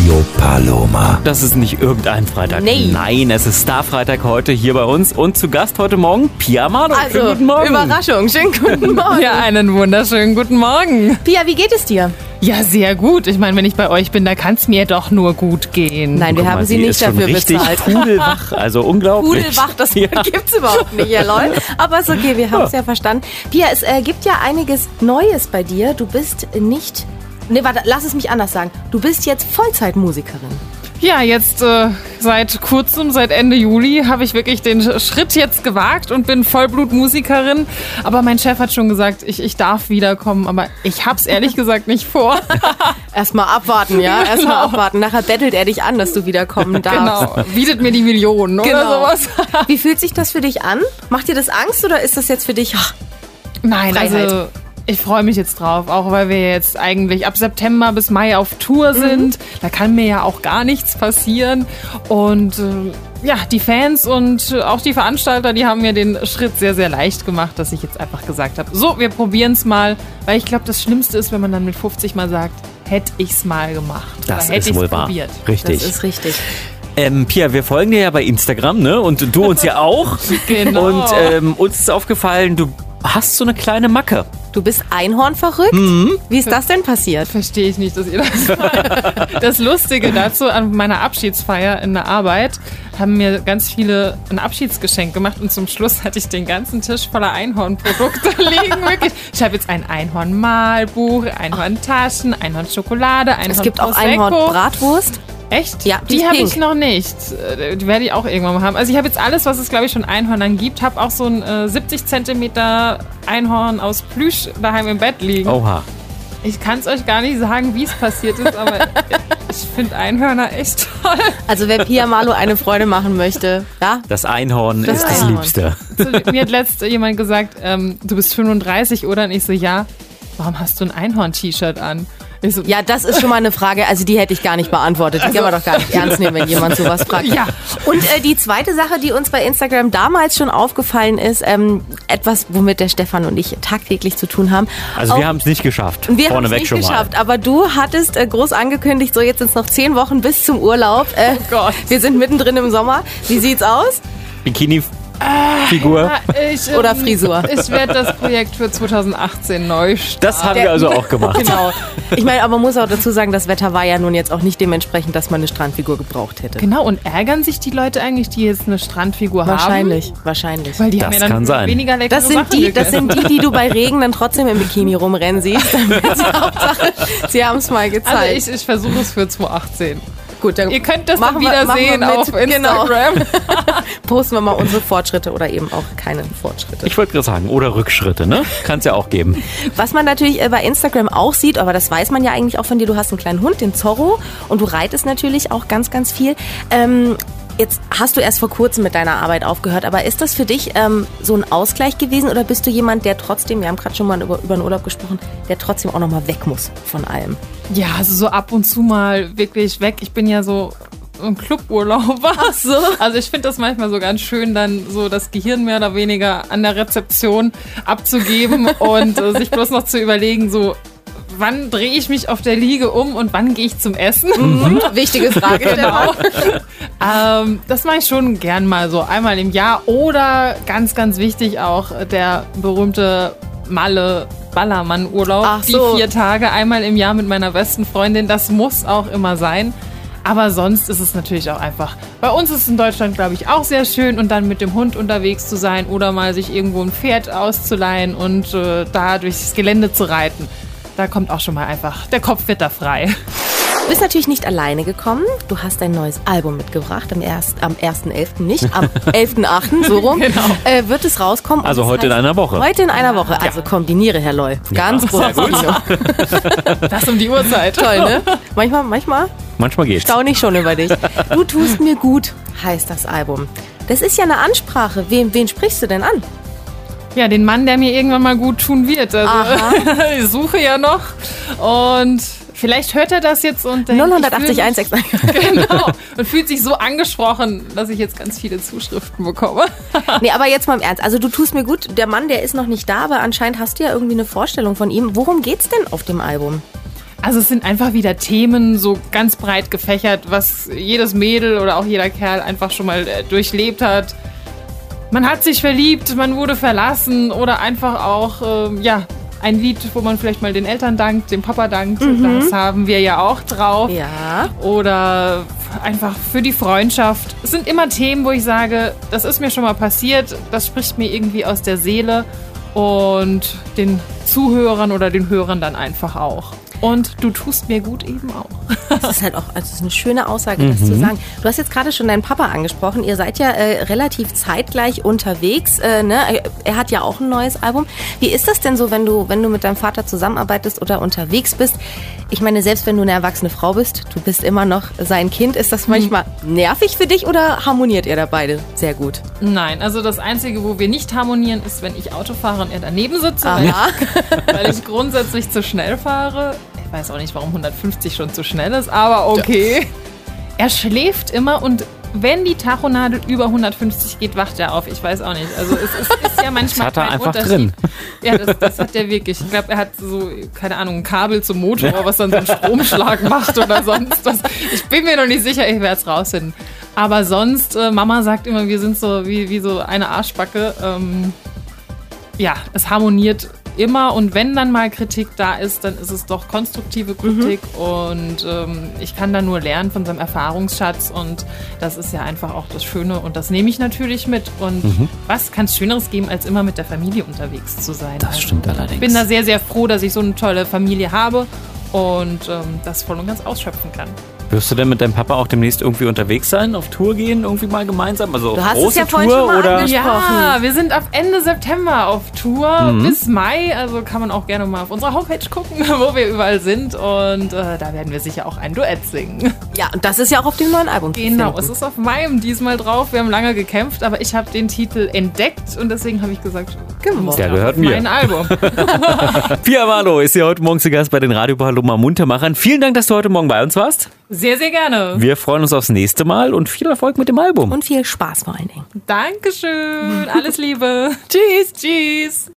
Radio Paloma. Das ist nicht irgendein Freitag. Nee. Nein, es ist Starfreitag heute hier bei uns. Und zu Gast heute Morgen Pia Malo. Also, schönen guten Morgen. Überraschung, schönen guten Morgen. Ja, einen wunderschönen guten Morgen. Pia, wie geht es dir? Ja, sehr gut. Ich meine, wenn ich bei euch bin, da kann es mir doch nur gut gehen. Nein, wir Guck haben mal, sie sie nicht ist schon dafür richtig bezahlt. pudelwach. Also unglaublich. Pudelwach, das Ja. gibt's überhaupt nicht, ja lol. Aber ist okay, wir haben es ja verstanden. Pia, es gibt ja einiges Neues bei dir. Du bist nicht... Nee, warte, lass es mich anders sagen. Du bist jetzt Vollzeitmusikerin. Ja, jetzt seit kurzem, seit Ende Juli, habe ich wirklich den Schritt jetzt gewagt und bin Vollblutmusikerin. Aber mein Chef hat schon gesagt, ich darf wiederkommen. Aber ich hab's ehrlich gesagt nicht vor. Erstmal abwarten, ja? Genau. Erstmal abwarten. Nachher bettelt er dich an, dass du wiederkommen darfst. Genau, bietet mir die Millionen oder sowas. Wie fühlt sich das für dich an? Macht dir das Angst oder ist das jetzt für dich... Ach, Nein, Freiheit. also ich freue mich jetzt drauf, auch weil wir jetzt eigentlich ab September bis Mai auf Tour sind. Da kann mir ja auch gar nichts passieren. Und ja, die Fans und auch die Veranstalter, die haben mir den Schritt sehr, sehr leicht gemacht, dass ich jetzt einfach gesagt habe, so, wir probieren es mal. Weil ich glaube, das Schlimmste ist, wenn man dann mit 50 mal sagt, hätte ich es mal gemacht. Das oder hätte ist wohl ich's wahr. probiert. Richtig. das ist richtig. Pia, wir folgen dir ja bei Instagram, ne? Und du uns ja auch. Genau. Und uns ist aufgefallen, du hast so eine kleine Macke. Du bist Einhorn verrückt? Wie ist das denn passiert? Verstehe ich nicht, dass ihr das macht. Das Lustige dazu, an meiner Abschiedsfeier in der Arbeit haben mir ganz viele ein Abschiedsgeschenk gemacht und zum Schluss hatte ich den ganzen Tisch voller Einhornprodukte liegen. Wirklich. Ich habe jetzt ein Einhorn-Malbuch, Einhorn-Taschen, Einhorn-Schokolade, Einhorn-Prosecco. Es gibt auch Einhorn-Bratwurst. Echt? Ja, die die ist habe pink. ich noch nicht. Die werde ich auch irgendwann mal haben. Also ich habe jetzt alles, was es, glaube ich, schon Einhornern gibt. Habe auch so ein 70 Zentimeter Einhorn aus Plüsch daheim im Bett liegen. Oha. Ich kann es euch gar nicht sagen, wie es passiert ist, aber ich finde Einhörner echt toll. Also wer Pia Malo eine Freude machen möchte, ja? Das Einhorn ist das Einhorn. Liebste. Mir hat letztens jemand gesagt, du bist 35, oder? Und ich so, ja. Warum hast du ein Einhorn-T-Shirt an? Ich so, Ja, das ist schon mal eine Frage, also die hätte ich gar nicht beantwortet. Die kann man doch gar nicht ernst nehmen, wenn jemand sowas fragt. Ja. Und die zweite Sache, die uns bei Instagram damals schon aufgefallen ist, etwas, womit der Stefan und ich tagtäglich zu tun haben. Also Auch- wir haben es nicht geschafft. Wir haben es Vorneweg nicht schon geschafft, aber du hattest groß angekündigt, so jetzt sind es noch 10 Wochen bis zum Urlaub. Gott. Wir sind mittendrin im Sommer. Wie sieht's aus? Bikini-Figur. ja, ich, Oder Frisur? Ich werde das Projekt für 2018 neu starten. Das haben wir also auch gemacht. Genau. Ich meine, aber man muss auch dazu sagen, das Wetter war ja nun jetzt auch nicht dementsprechend, dass man eine Strandfigur gebraucht hätte. Genau, und ärgern sich die Leute eigentlich, die jetzt eine Strandfigur Wahrscheinlich, haben? wahrscheinlich. Weil die Das haben ja dann kann sein. weniger leckere Das sind Sachen die, gegessen. die du bei Regen dann trotzdem im Bikini rumrennen siehst. Hauptsache, sie haben es mal gezeigt. Also ich versuche es für 2018. Gut, dann Ihr könnt das machen dann wieder wir- machen wir sehen mit. auf Instagram. Genau. Posten wir mal unsere Fortschritte oder eben auch keine Fortschritte. Ich wollte gerade sagen, oder Rückschritte, ne? Kann es ja auch geben. Was man natürlich bei Instagram auch sieht, aber das weiß man ja eigentlich auch von dir, du hast einen kleinen Hund, den Zorro, und du reitest natürlich auch ganz, ganz viel. Jetzt hast du erst vor kurzem mit deiner Arbeit aufgehört, aber ist das für dich so ein Ausgleich gewesen oder bist du jemand, der trotzdem, wir haben gerade schon mal über den Urlaub gesprochen, der trotzdem auch nochmal weg muss von allem? Ja, also so ab und zu mal wirklich weg. Ich bin ja so ein Cluburlauber. Ach so. Also ich finde das manchmal so ganz schön, dann so das Gehirn mehr oder weniger an der Rezeption abzugeben und sich bloß noch zu überlegen, so wann drehe ich mich auf der Liege um und wann gehe ich zum Essen? Wichtige Frage, Genau. Stefan. Das mache ich schon gern mal so einmal im Jahr oder ganz, ganz wichtig auch der berühmte Ballermann-Urlaub. Ach so. Die 4 Tage einmal im Jahr mit meiner besten Freundin. Das muss auch immer sein. Aber sonst ist es natürlich auch einfach. Bei uns ist es in Deutschland, glaube ich, auch sehr schön und dann mit dem Hund unterwegs zu sein oder mal sich irgendwo ein Pferd auszuleihen und da durchs Gelände zu reiten. Da kommt auch schon mal einfach, der Kopf wird da frei. Du bist natürlich nicht alleine gekommen. Du hast ein neues Album mitgebracht, am 1.11., nicht am 11.8., so rum, Genau. wird es rauskommen. Also Und es heute in einer Woche. Heute in einer Woche. Also kombiniere, Herr Loy. Ganz großes Kino. Das um die Uhrzeit. Toll, ne? Manchmal Manchmal geht's. staune ich schon über dich. Du tust mir gut, heißt das Album. Das ist ja eine Ansprache. Wen sprichst du denn an? Ja, den Mann, der mir irgendwann mal gut tun wird. Also, Aha. ich suche ja noch. Und vielleicht hört er das jetzt und denkt, 080 Genau. Und fühlt sich so angesprochen, dass ich jetzt ganz viele Zuschriften bekomme. Nee, aber jetzt mal im Ernst. Also du tust mir gut. Der Mann, der ist noch nicht da, aber anscheinend hast du ja irgendwie eine Vorstellung von ihm. Worum geht's denn auf dem Album? Also es sind einfach wieder Themen so ganz breit gefächert, was jedes Mädel oder auch jeder Kerl einfach schon mal durchlebt hat. Man hat sich verliebt, man wurde verlassen oder einfach auch, ein Lied, wo man vielleicht mal den Eltern dankt, dem Papa dankt. Das haben wir ja auch drauf. Ja. Oder einfach für die Freundschaft. Es sind immer Themen, wo ich sage, das ist mir schon mal passiert, das spricht mir irgendwie aus der Seele und den Zuhörern oder den Hörern dann einfach auch. Und du tust mir gut eben auch. Das ist halt auch, also das ist eine schöne Aussage, das zu sagen. Du hast jetzt gerade schon deinen Papa angesprochen. Ihr seid ja relativ zeitgleich unterwegs. Ne? Er hat ja auch ein neues Album. Wie ist das denn so, wenn du mit deinem Vater zusammenarbeitest oder unterwegs bist? Ich meine, selbst wenn du eine erwachsene Frau bist, du bist immer noch sein Kind. Ist das manchmal nervig für dich oder harmoniert ihr da beide sehr gut? Nein, also das Einzige, wo wir nicht harmonieren, ist, wenn ich Auto fahre und er daneben sitzt, weil ich grundsätzlich zu schnell fahre. Ich weiß auch nicht, warum 150 schon zu schnell ist, aber okay. Ja. Er schläft immer und wenn die Tachonadel über 150 geht, wacht er auf. Ich weiß auch nicht. Also es ist ja manchmal das hat er kein einfach Unterschied. drin. Ja, das hat er wirklich. Ich glaube, er hat so, keine Ahnung, ein Kabel zum Motor, was dann so einen Stromschlag macht oder sonst was. Ich bin mir noch nicht sicher, ich werde es rausfinden. Aber sonst, Mama sagt immer, wir sind so wie so eine Arschbacke. Es harmoniert immer und wenn dann mal Kritik da ist, dann ist es doch konstruktive Kritik und ich kann da nur lernen von seinem Erfahrungsschatz und das ist ja einfach auch das Schöne und das nehme ich natürlich mit und was kann es Schöneres geben, als immer mit der Familie unterwegs zu sein? Das stimmt allerdings. Ich bin da sehr, sehr froh, dass ich so eine tolle Familie habe und das voll und ganz ausschöpfen kann. Wirst du denn mit deinem Papa auch demnächst irgendwie unterwegs sein, auf Tour gehen, irgendwie mal gemeinsam? Also du hast große es ja Tour vorhin schon mal oder? angesprochen. Ja, wir sind ab Ende September auf Tour bis Mai. Also kann man auch gerne mal auf unserer Homepage gucken, wo wir überall sind. Und da werden wir sicher auch ein Duett singen. Ja, und das ist ja auch auf dem neuen Album zu Genau, finden. es ist auf meinem diesmal drauf. Wir haben lange gekämpft, aber ich habe den Titel entdeckt und deswegen habe ich gesagt, Der gehört mir. mein Album. Pia Malo ist ja heute Morgen zu Gast bei den Radio Paloma Muntermachern. Vielen Dank, dass du heute Morgen bei uns warst. Sehr, sehr gerne. Wir freuen uns aufs nächste Mal und viel Erfolg mit dem Album. Und viel Spaß vor allen Dingen. Dankeschön. Alles Liebe. Tschüss. Tschüss.